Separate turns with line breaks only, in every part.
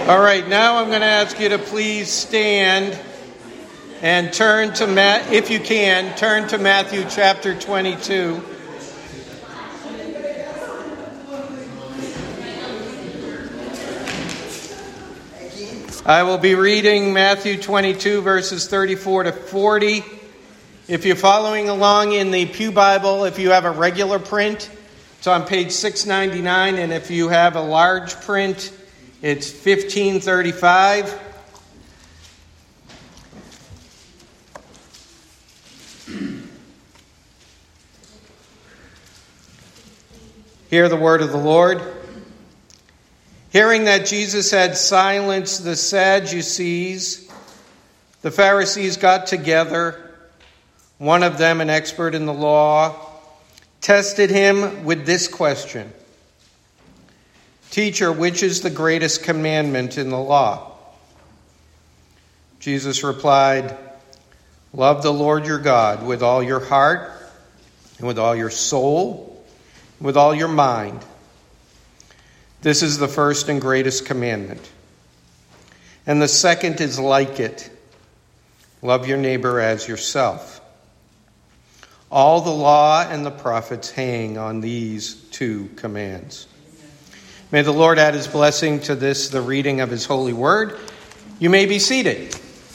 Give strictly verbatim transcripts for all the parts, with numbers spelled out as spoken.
All right, now I'm going to ask you to please stand and turn to, Ma- if you can, turn to Matthew chapter twenty-two. I will be reading Matthew twenty-two, verses thirty-four to forty. If you're following along in the Pew Bible, if you have a regular print, it's on page six ninety-nine, and if you have a large print, it's fifteen thirty-five. Hear the word of the Lord. Hearing that Jesus had silenced the Sadducees, the Pharisees got together. One of them, an expert in the law, tested him with this question: "Teacher, which is the greatest commandment in the law?" Jesus replied, "Love the Lord your God with all your heart and with all your soul and with all your mind. This is the first and greatest commandment. And the second is like it. Love your neighbor as yourself. All the law and the prophets hang on these two commands." May the Lord add his blessing to this, the reading of his holy word. You may be seated.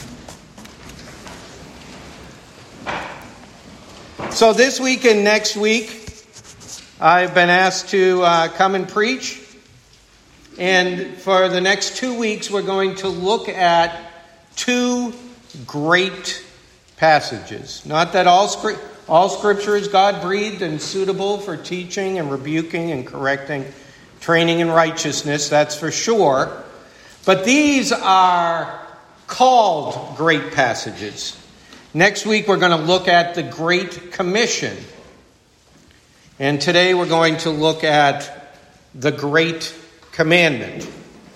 So this week and next week, I've been asked to uh, come and preach. And for the next two weeks, we're going to look at two great passages. Not that all script, all scripture is God-breathed and suitable for teaching and rebuking and correcting, training in righteousness, that's for sure. But these are called great passages. Next week, we're going to look at the Great Commission. And today, we're going to look at the Great Commandment.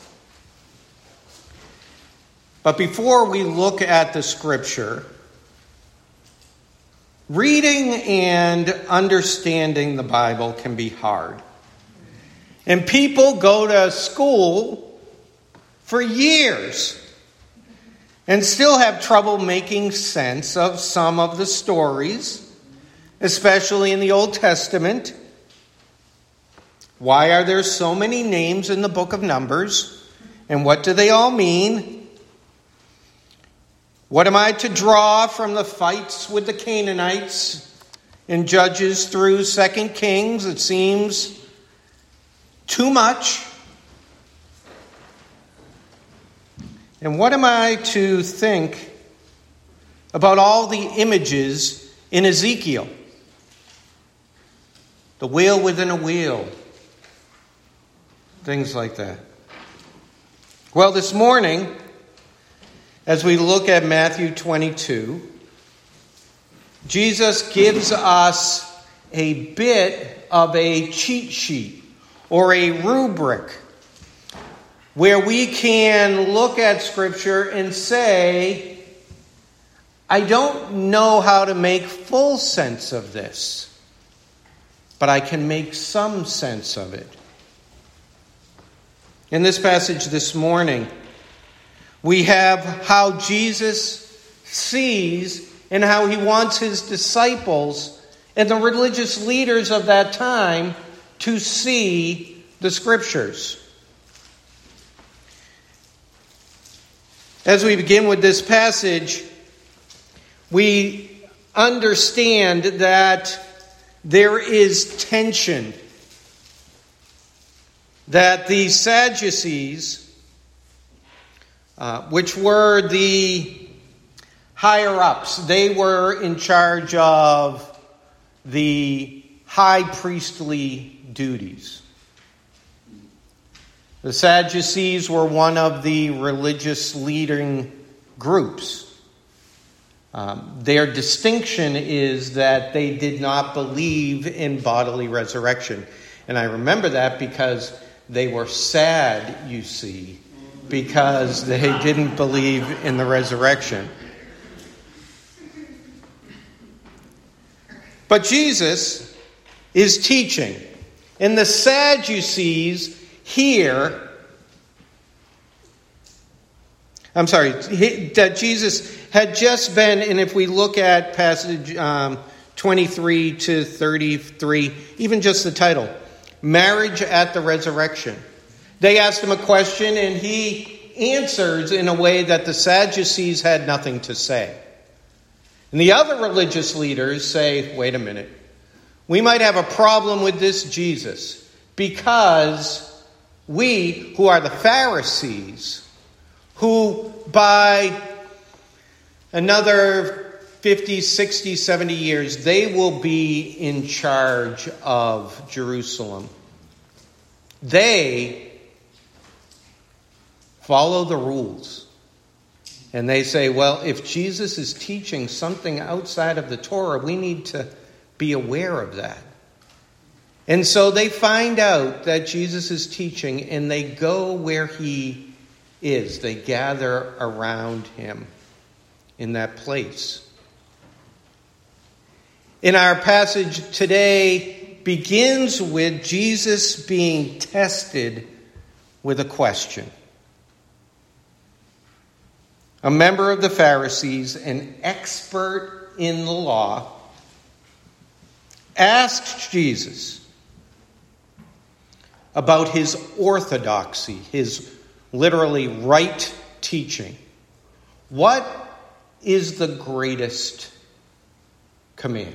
But before we look at the scripture, reading and understanding the Bible can be hard. And people go to school for years and still have trouble making sense of some of the stories, especially in the Old Testament. Why are there so many names in the book of Numbers? And what do they all mean? What am I to draw from the fights with the Canaanites in Judges through Second Kings? It seems too much. And what am I to think about all the images in Ezekiel? The wheel within a wheel. Things like that. Well, this morning, as we look at Matthew twenty-two, Jesus gives us a bit of a cheat sheet or a rubric where we can look at Scripture and say, I don't know how to make full sense of this, but I can make some sense of it. In this passage this morning, we have how Jesus sees and how he wants his disciples and the religious leaders of that time to see the Scriptures. As we begin with this passage, we understand that there is tension. That the Sadducees, uh, which were the higher-ups, they were in charge of the high priestly duties. The Sadducees were one of the religious leading groups. Um, their distinction is that they did not believe in bodily resurrection. And I remember that because they were sad, you see, because they didn't believe in the resurrection. But Jesus is teaching. And the Sadducees here I'm sorry, he, that Jesus had just been, and if we look at passage um, twenty-three to thirty-three, even just the title, Marriage at the Resurrection. They asked him a question, and he answers in a way that the Sadducees had nothing to say. And the other religious leaders say, wait a minute, we might have a problem with this Jesus because we, who are the Pharisees, who by another fifty, sixty, seventy years, they will be in charge of Jerusalem. They follow the rules. And they say, well, if Jesus is teaching something outside of the Torah, we need to be aware of that. And so they find out that Jesus is teaching, and they go where he is. They gather around him in that place. In our passage today begins with Jesus being tested with a question. A member of the Pharisees, an expert in the law, asked Jesus about his orthodoxy, his literally right teaching. What is the greatest command?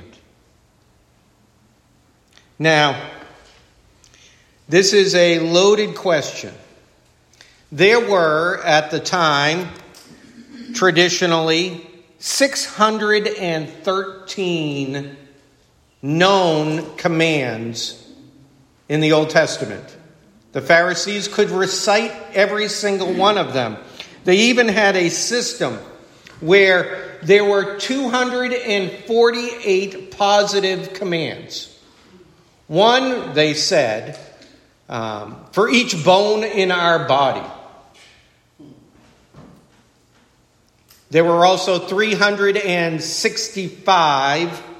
Now, this is a loaded question. There were, at the time, traditionally, six hundred thirteen known commands in the Old Testament. The Pharisees could recite every single one of them. They even had a system where there were two hundred forty-eight positive commands. One, they said, um, for each bone in our body. There were also three hundred sixty-five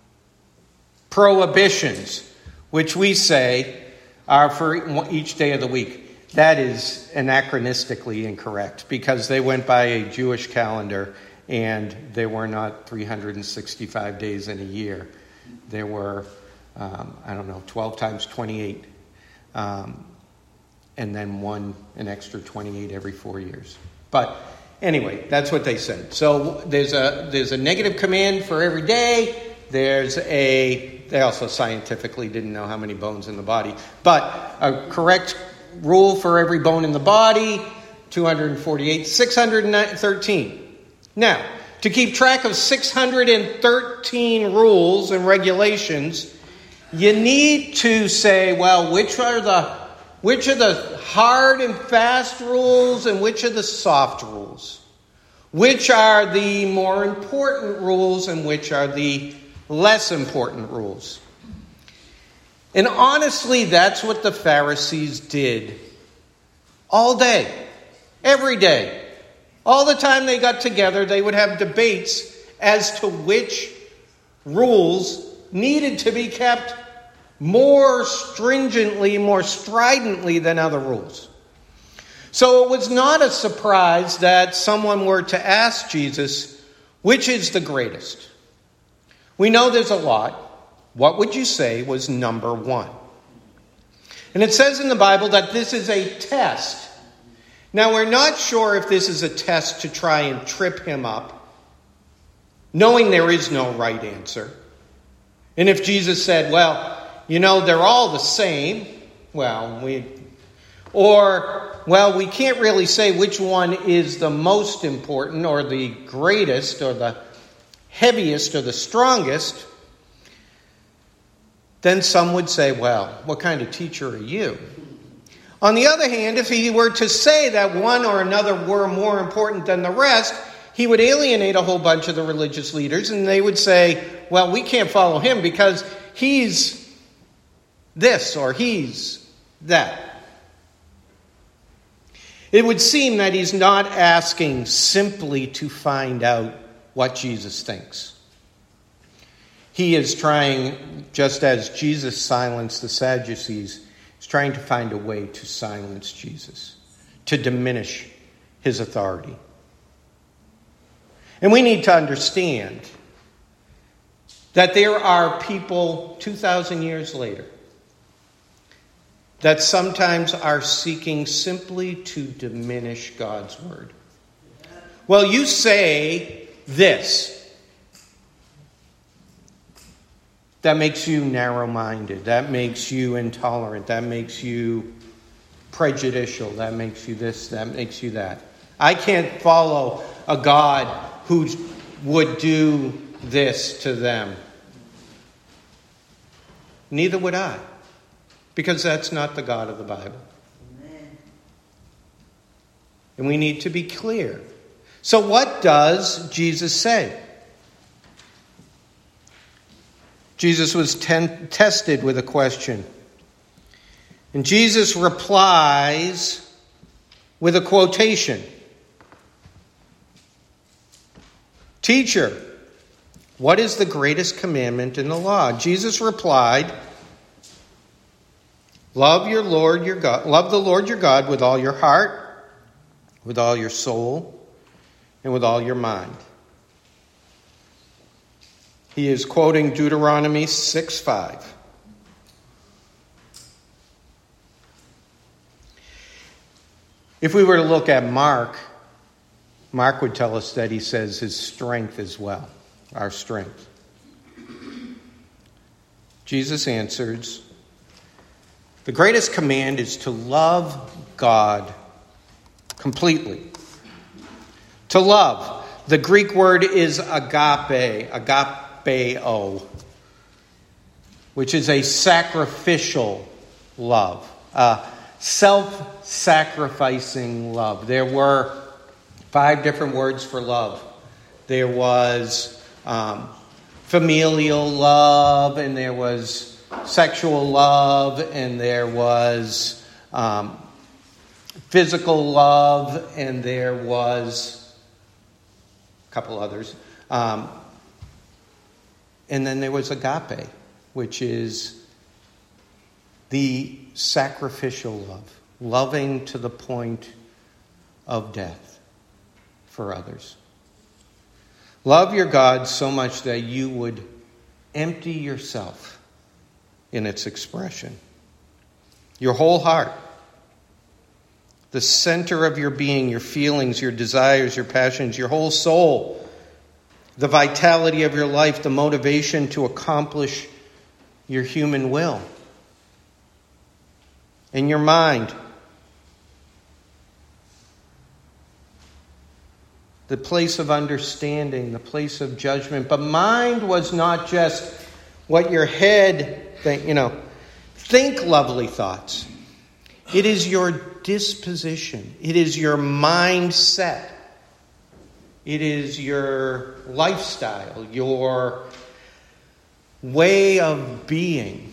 prohibitions, which we say are for each day of the week. That is anachronistically incorrect because they went by a Jewish calendar and there were not three hundred sixty-five days in a year. There were, um, I don't know, twelve times twenty-eight. Um, and then one, an extra twenty-eight every four years. But anyway, that's what they said. So there's a there's a negative command for every day. There's a, they also scientifically didn't know how many bones in the body, but a correct rule for every bone in the body, two hundred forty-eight, six hundred thirteen. Now, to keep track of six hundred thirteen rules and regulations, you need to say, well, which are the which are the hard and fast rules and which are the soft rules? Which are the more important rules and which are the less important rules? And honestly, that's what the Pharisees did all day, every day. All the time they got together, they would have debates as to which rules needed to be kept more stringently, more stridently than other rules. So it was not a surprise that someone were to ask Jesus, which is the greatest? We know there's a lot. What would you say was number one? And it says in the Bible that this is a test. Now, we're not sure if this is a test to try and trip him up, knowing there is no right answer. And if Jesus said, well, you know, they're all the same, well, we... Or, well, we can't really say which one is the most important or the greatest or the heaviest or the strongest, then some would say, well, what kind of teacher are you? On the other hand, if he were to say that one or another were more important than the rest, he would alienate a whole bunch of the religious leaders, and they would say, well, we can't follow him because he's this or he's that. It would seem that he's not asking simply to find out what Jesus thinks. He is trying, just as Jesus silenced the Sadducees, he's trying to find a way to silence Jesus, to diminish his authority. And we need to understand that there are people two thousand years later that sometimes are seeking simply to diminish God's word. Well, you say this. That makes you narrow-minded. That makes you intolerant. That makes you prejudicial. That makes you this. That makes you that. I can't follow a God who would do this to them. Neither would I. Because that's not the God of the Bible. Amen. And we need to be clear. So what does Jesus say? Jesus was ten- tested with a question. And Jesus replies with a quotation. Teacher, what is the greatest commandment in the law? Jesus replied, Love your Lord your God, love the Lord your God with all your heart, with all your soul, and with all your mind. He is quoting Deuteronomy six five. If we were to look at Mark, Mark would tell us that he says his strength as well, our strength. Jesus answers, the greatest command is to love God completely. To love. The Greek word is agape, agapeo, which is a sacrificial love, a self-sacrificing love. There were five different words for love. There was um, familial love, and there was sexual love, and there was um, physical love, and there was a couple others. Um, and then there was agape, which is the sacrificial love, loving to the point of death for others. Love your God so much that you would empty yourself in its expression. Your whole heart, the center of your being, your feelings, your desires, your passions, your whole soul, the vitality of your life, the motivation to accomplish your human will, and your mind, the place of understanding, the place of judgment. But mind was not just what your head think, you know, think lovely thoughts. It is your disposition. It is your mindset. It is your lifestyle, your way of being.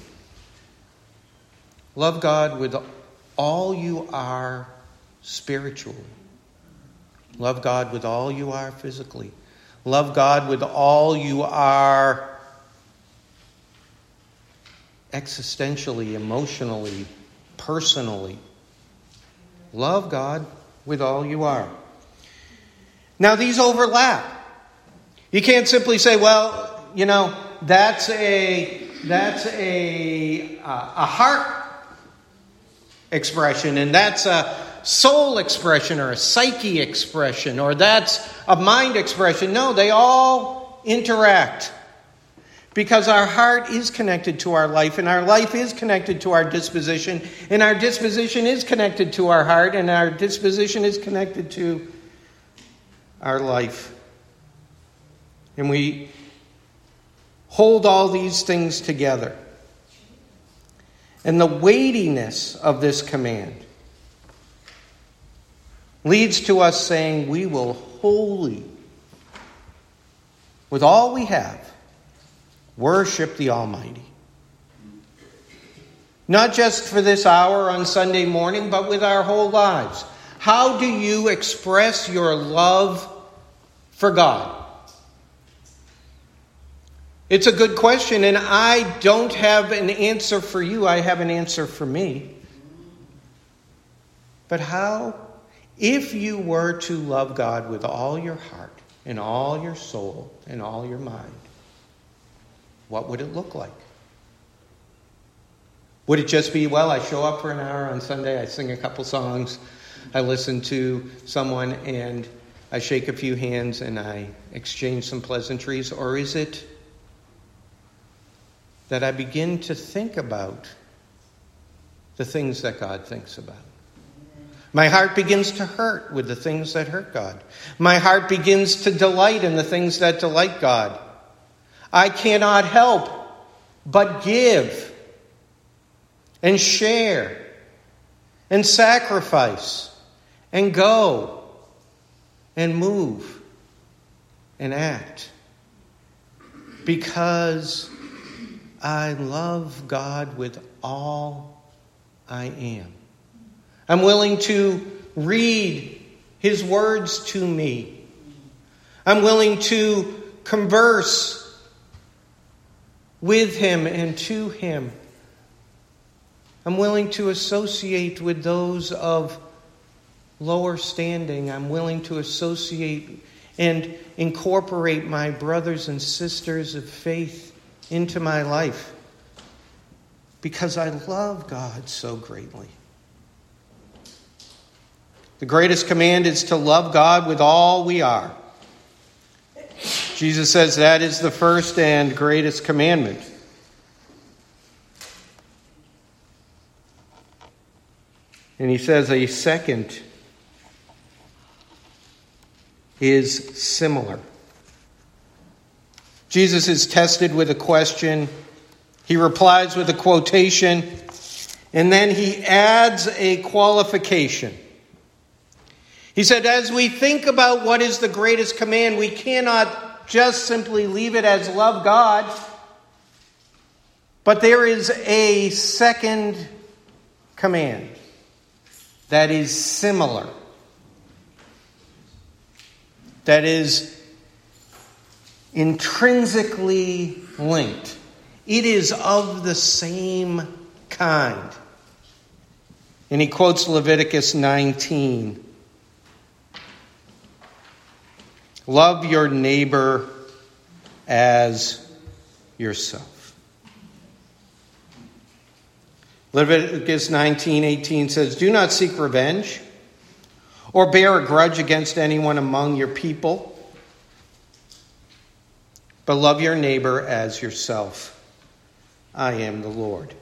Love God with all you are spiritually. Love God with all you are physically. Love God with all you are existentially, emotionally, personally. Love God with all you are. Now, these overlap. You can't simply say, well, you know, that's a that's a uh, a heart expression, and that's a soul expression, or a psyche expression, or that's a mind expression. No, they all interact. Because our heart is connected to our life, and our life is connected to our disposition, and our disposition is connected to our heart, and our disposition is connected to our life. And we hold all these things together. And the weightiness of this command leads to us saying we will wholly, with all we have, worship the Almighty. Not just for this hour on Sunday morning, but with our whole lives. How do you express your love for God? It's a good question, and I don't have an answer for you. I have an answer for me. But how, if you were to love God with all your heart, and all your soul and all your mind, what would it look like? Would it just be, well, I show up for an hour on Sunday, I sing a couple songs, I listen to someone, and I shake a few hands and I exchange some pleasantries? Or is it that I begin to think about the things that God thinks about? My heart begins to hurt with the things that hurt God. My heart begins to delight in the things that delight God. I cannot help but give and share and sacrifice and go and move and act because I love God with all I am. I'm willing to read His words to me. I'm willing to converse with Him and to Him. I'm willing to associate with those of lower standing. I'm willing to associate and incorporate my brothers and sisters of faith into my life because I love God so greatly. The greatest command is to love God with all we are. Jesus says that is the first and greatest commandment. And he says a second is similar. Jesus is tested with a question. He replies with a quotation. And then he adds a qualification. He said, as we think about what is the greatest command, we cannot just simply leave it as love God. But there is a second command that is similar, that is intrinsically linked. It is of the same kind. And he quotes Leviticus nineteen. Love your neighbor as yourself. Leviticus nineteen eighteen says, do not seek revenge or bear a grudge against anyone among your people, but love your neighbor as yourself. I am the Lord.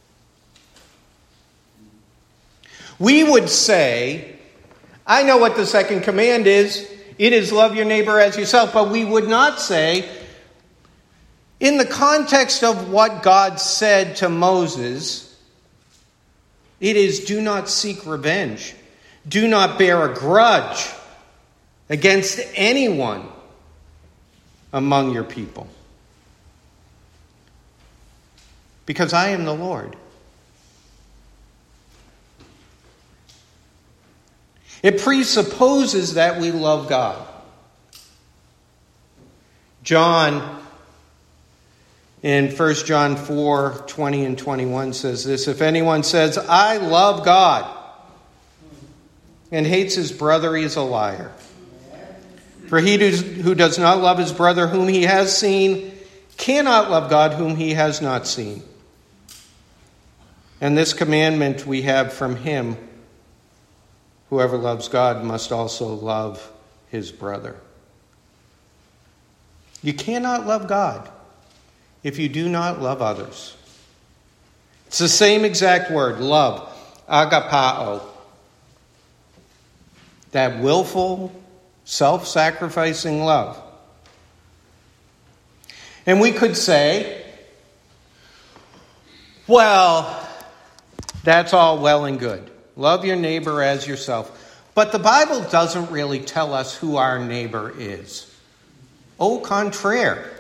We would say, I know what the second command is. It is love your neighbor as yourself. But we would not say, in the context of what God said to Moses, it is do not seek revenge. Do not bear a grudge against anyone among your people. Because I am the Lord. It presupposes that we love God. John, in First John four, twenty and twenty-one says this, if anyone says, I love God, and hates his brother, he is a liar. For he who does not love his brother whom he has seen cannot love God whom he has not seen. And this commandment we have from him, whoever loves God must also love his brother. You cannot love God if you do not love others. It's the same exact word, love, agapao. That willful, self-sacrificing love. And we could say, well, that's all well and good. Love your neighbor as yourself. But the Bible doesn't really tell us who our neighbor is. Au contraire.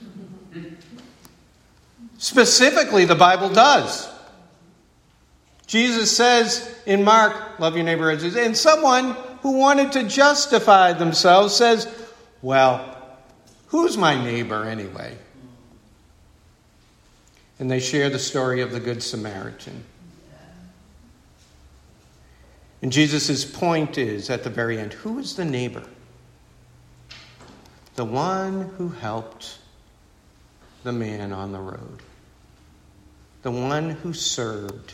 Specifically, the Bible does. Jesus says in Mark, love your neighbor as yourself. And someone who wanted to justify themselves says, well, who's my neighbor anyway? And they share the story of the Good Samaritan. And Jesus' point is, at the very end, who is the neighbor? The one who helped the man on the road. The one who served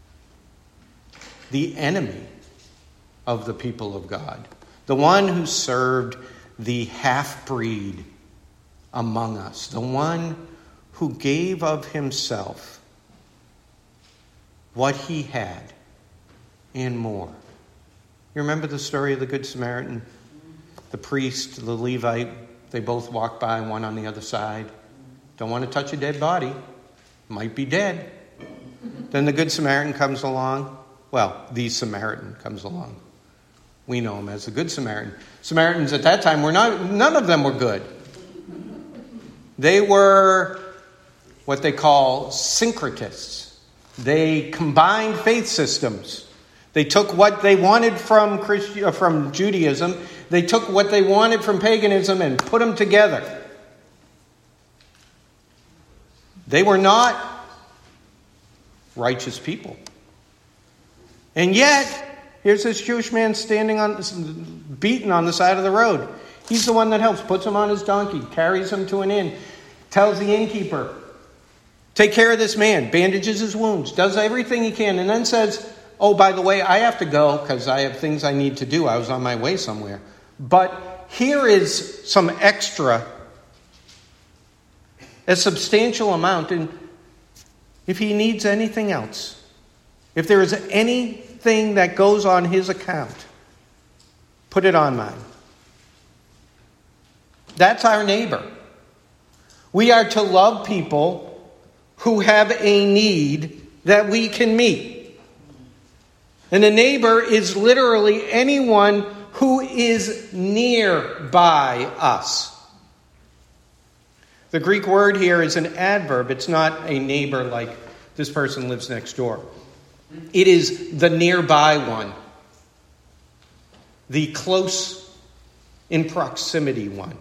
the enemy of the people of God. The one who served the half-breed among us. The one who gave of himself what he had and more. You remember the story of the Good Samaritan? The priest, the Levite, they both walk by, one on the other side. Don't want to touch a dead body. Might be dead. Then the Good Samaritan comes along. Well, the Samaritan comes along. We know him as the Good Samaritan. Samaritans at that time were not, none of them were good. They were what they call syncretists. They combined faith systems. They took what they wanted from Christi- from Judaism. They took what they wanted from paganism and put them together. They were not righteous people. And yet, here's this Jewish man standing on, beaten on the side of the road. He's the one that helps, puts him on his donkey, carries him to an inn, tells the innkeeper, take care of this man, bandages his wounds, does everything he can, and then says, oh, by the way, I have to go because I have things I need to do. I was on my way somewhere. But here is some extra, a substantial amount, and if he needs anything else, if there is anything that goes on his account, put it on mine. That's our neighbor. We are to love people who have a need that we can meet. And a neighbor is literally anyone who is nearby us. The Greek word here is an adverb. It's not a neighbor like this person lives next door. It is the nearby one. The close in proximity one.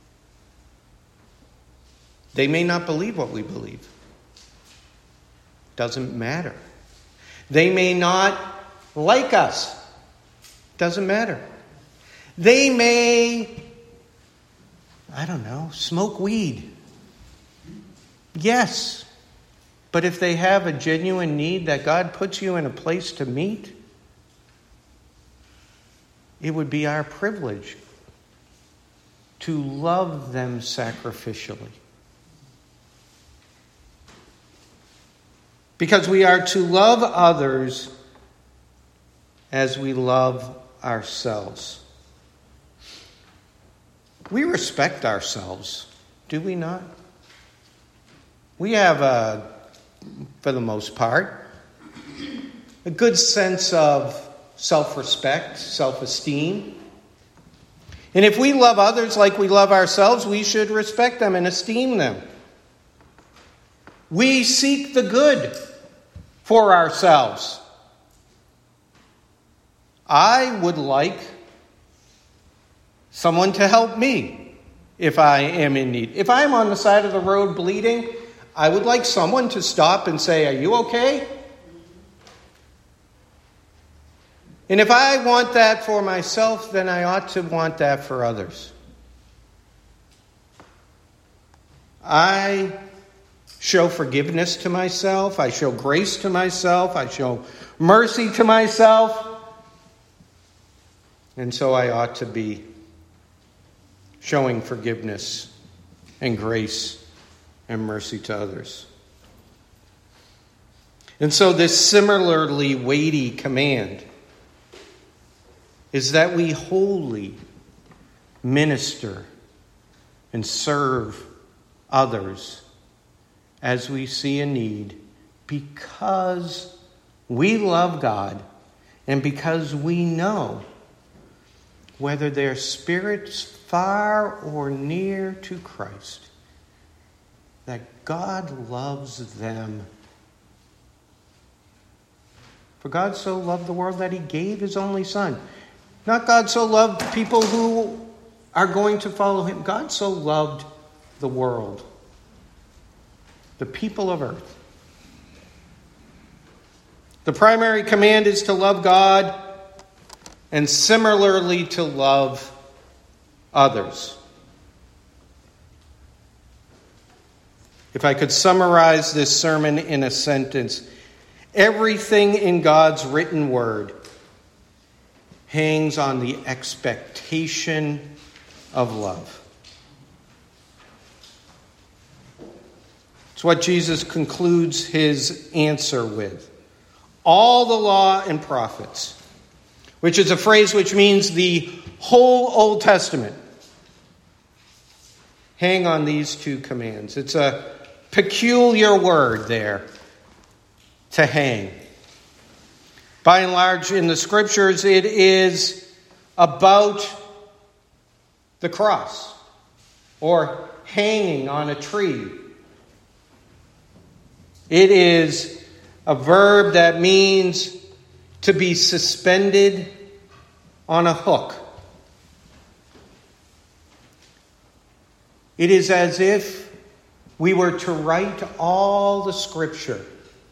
They may not believe what we believe. Doesn't matter. They may not like us. Doesn't matter. They may, I don't know, smoke weed. Yes. But if they have a genuine need that God puts you in a place to meet, it would be our privilege to love them sacrificially. Because we are to love others as we love ourselves. We respect ourselves, do we not? We have, a, for the most part, a good sense of self-respect, self-esteem. And if we love others like we love ourselves, we should respect them and esteem them. We seek the good for ourselves. I would like someone to help me if I am in need. If I'm on the side of the road bleeding, I would like someone to stop and say, are you okay? And if I want that for myself, then I ought to want that for others. I show forgiveness to myself. I show grace to myself. I show mercy to myself. And so I ought to be showing forgiveness and grace and mercy to others. And so this similarly weighty command is that we wholly minister and serve others as we see a need, because we love God and because we know whether their spirits far or near to Christ, that God loves them. For God so loved the world that he gave his only Son. Not God so loved people who are going to follow him. God so loved the world, the people of earth. The primary command is to love God and similarly to love others. If I could summarize this sermon in a sentence, everything in God's written word hangs on the expectation of love. It's what Jesus concludes his answer with. All the law and prophets, which is a phrase which means the whole Old Testament, hang on these two commands. It's a peculiar word there, to hang. By and large, in the scriptures, it is about the cross or hanging on a tree. It is a verb that means to be suspended on a hook. It is as if we were to write all the scripture,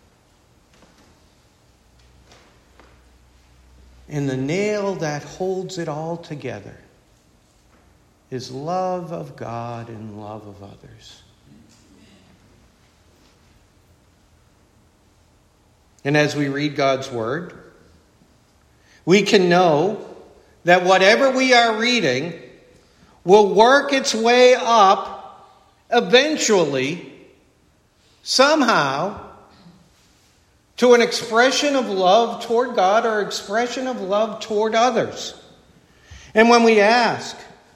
and the nail that holds it all together is love of God and love of others. And as we read God's word, we can know that whatever we are reading will work its way up eventually, somehow, to an expression of love toward God or expression of love toward others. And when we ask,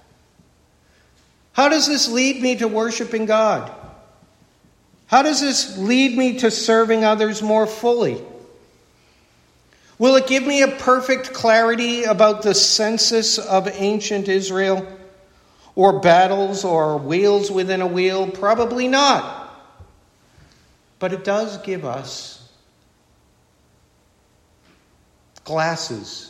how does this lead me to worshiping God? How does this lead me to serving others more fully? Will it give me a perfect clarity about the census of ancient Israel? Or battles or wheels within a wheel? Probably not. But it does give us glasses.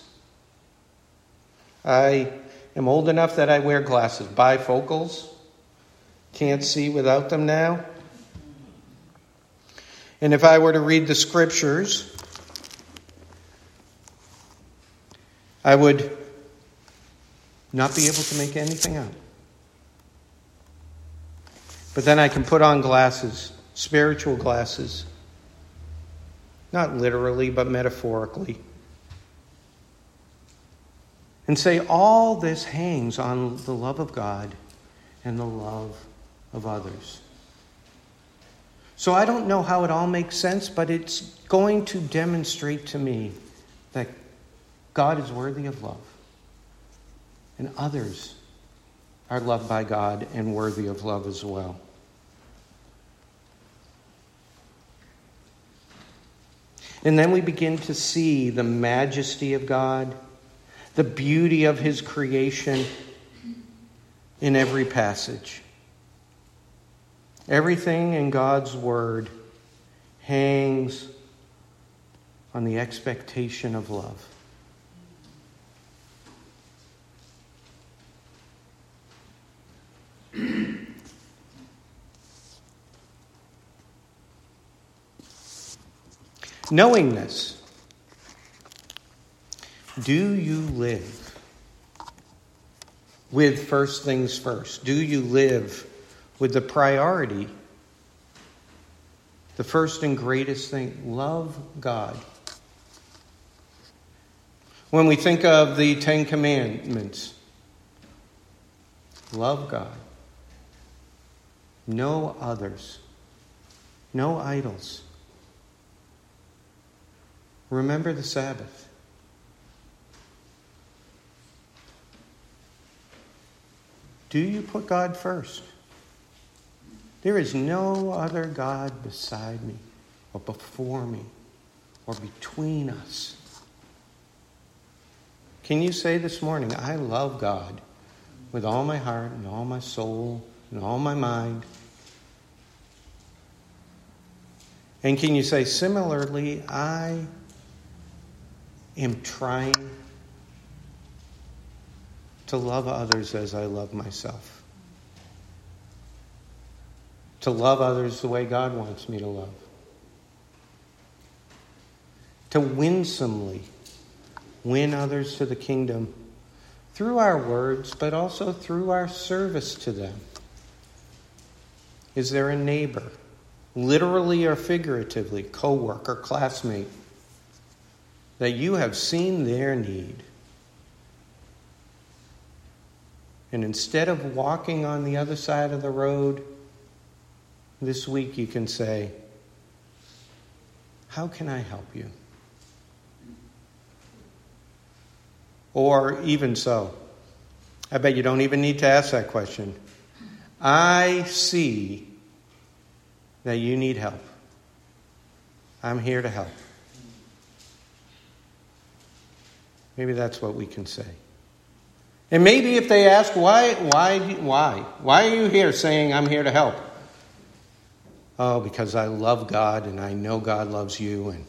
I am old enough that I wear glasses. Bifocals. Can't see without them now. And if I were to read the scriptures, I would not be able to make anything out. But then I can put on glasses, spiritual glasses, not literally, but metaphorically, and say all this hangs on the love of God and the love of others. So I don't know how it all makes sense, but it's going to demonstrate to me that God is worthy of love, and others are loved by God and worthy of love as well. And then we begin to see the majesty of God, the beauty of his creation in every passage. Everything in God's word hangs on the expectation of love. Knowing this, do you live with first things first? Do you live with the priority, the first and greatest thing, love God? When we think of the Ten Commandments, love God, no others, no idols. Remember the Sabbath. Do you put God first? There is no other God beside me, or before me, or between us. Can you say this morning, I love God with all my heart and all my soul and all my mind? And can you say, similarly, I am trying to love others as I love myself? To love others the way God wants me to love. To winsomely win others to the kingdom through our words, but also through our service to them. Is there a neighbor literally or figuratively, co-worker, classmate, that you have seen their need. And instead of walking on the other side of the road, this week you can say, how can I help you? Or even so, I bet you don't even need to ask that question. I see that you need help. I'm here to help. Maybe that's what we can say. And maybe if they ask, why, why, why? Why are you here saying I'm here to help? Oh, because I love God and I know God loves you and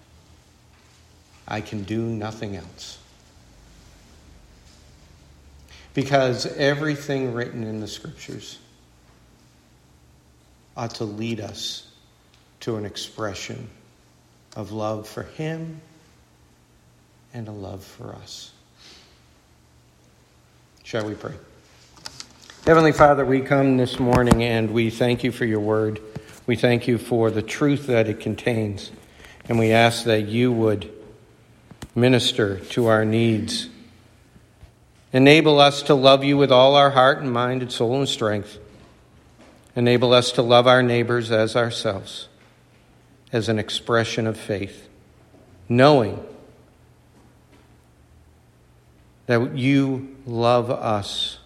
I can do nothing else. Because everything written in the Scriptures ought to lead us to an expression of love for Him and a love for us. Shall we pray? Heavenly Father, we come this morning and we thank you for your word. We thank you for the truth that it contains. And we ask that you would minister to our needs. Enable us to love you with all our heart and mind and soul and strength. Enable us to love our neighbors as ourselves, as an expression of faith, knowing that you love us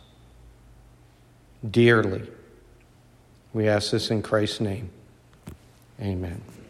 dearly. We ask this in Christ's name. Amen.